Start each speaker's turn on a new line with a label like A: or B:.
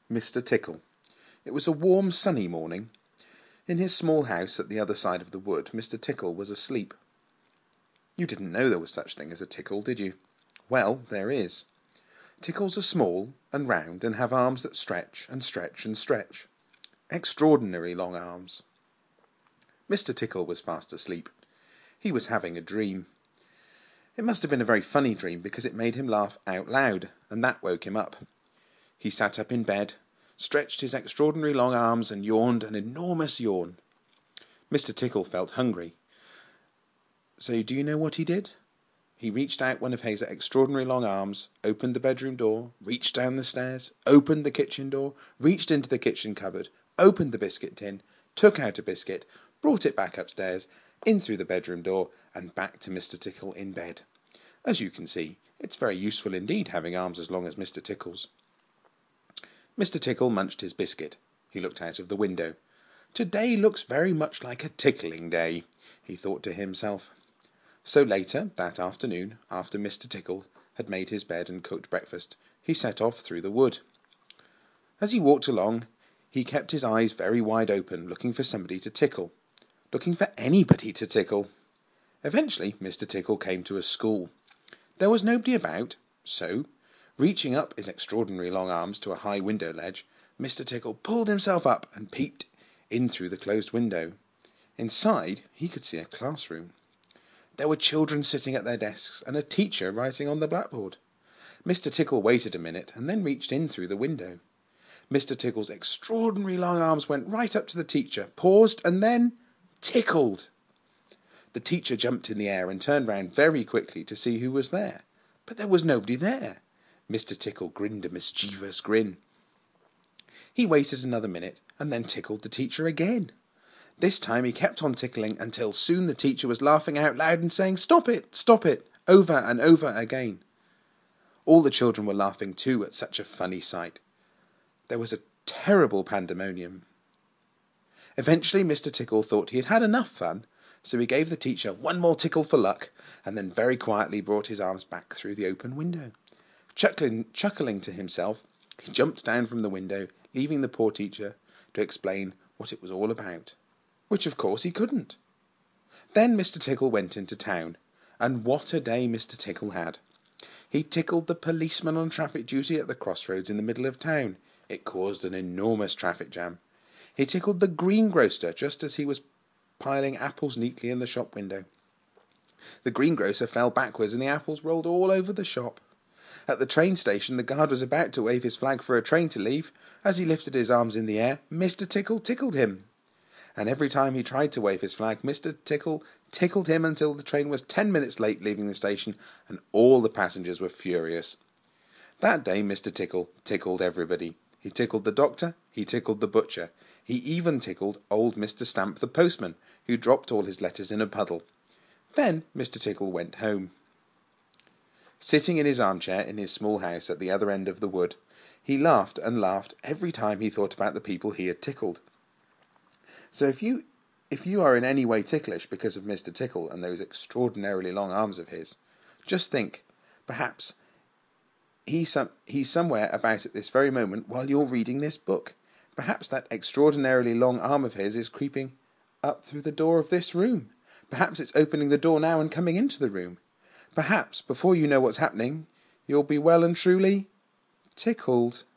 A: Mr. Tickle. It was a warm, sunny morning. In his small house at the other side of the wood, Mr. Tickle was asleep. You didn't know there was such thing as a tickle, did you? Well, there is. Tickles are small and round and have arms that stretch and stretch and stretch. Extraordinary long arms. Mr. Tickle was fast asleep. He was having a dream. It must have been a very funny dream because it made him laugh out loud, and that woke him up. He sat up in bed, stretched his extraordinary long arms and yawned an enormous yawn. Mr. Tickle felt hungry. So do you know what he did? He reached out one of his extraordinary long arms, opened the bedroom door, reached down the stairs, opened the kitchen door, reached into the kitchen cupboard, opened the biscuit tin, took out a biscuit, brought it back upstairs, in through the bedroom door, and back to Mr. Tickle in bed. As you can see, it's very useful indeed having arms as long as Mr. Tickle's. Mr. Tickle munched his biscuit. He looked out of the window. Today looks very much like a tickling day, he thought to himself. So later, that afternoon, after Mr. Tickle had made his bed and cooked breakfast, he set off through the wood. As he walked along, he kept his eyes very wide open, looking for somebody to tickle, looking for anybody to tickle. Eventually, Mr. Tickle came to a school. There was nobody about, so, reaching up his extraordinary long arms to a high window ledge, Mr. Tickle pulled himself up and peeped in through the closed window. Inside, he could see a classroom. There were children sitting at their desks and a teacher writing on the blackboard. Mr. Tickle waited a minute and then reached in through the window. Mr. Tickle's extraordinary long arms went right up to the teacher, paused, and then tickled. The teacher jumped in the air and turned round very quickly to see who was there. But there was nobody there. Mr. Tickle grinned a mischievous grin. He waited another minute and then tickled the teacher again. This time he kept on tickling until soon the teacher was laughing out loud and saying, stop it, over and over again. All the children were laughing too at such a funny sight. There was a terrible pandemonium. Eventually Mr. Tickle thought he had had enough fun, so he gave the teacher one more tickle for luck, and then very quietly brought his arms back through the open window. Chuckling to himself, he jumped down from the window, leaving the poor teacher to explain what it was all about, which of course he couldn't. Then Mr. Tickle went into town, and what a day Mr. Tickle had. He tickled the policeman on traffic duty at the crossroads in the middle of town. It caused an enormous traffic jam. He tickled the greengrocer just as he was piling apples neatly in the shop window. The greengrocer fell backwards and the apples rolled all over the shop. At the train station, the guard was about to wave his flag for a train to leave. As he lifted his arms in the air, Mr. Tickle tickled him. And every time he tried to wave his flag, Mr. Tickle tickled him until the train was 10 minutes late leaving the station, and all the passengers were furious. That day Mr. Tickle tickled everybody. He tickled the doctor, he tickled the butcher, he even tickled old Mr. Stamp the postman, who dropped all his letters in a puddle. Then Mr. Tickle went home. Sitting in his armchair in his small house at the other end of the wood, he laughed and laughed every time he thought about the people he had tickled. So if you are in any way ticklish because of Mr. Tickle and those extraordinarily long arms of his, just think, perhaps he's somewhere about at this very moment while you're reading this book. Perhaps that extraordinarily long arm of his is creeping up through the door of this room. Perhaps it's opening the door now and coming into the room. Perhaps, before you know what's happening, you'll be well and truly tickled.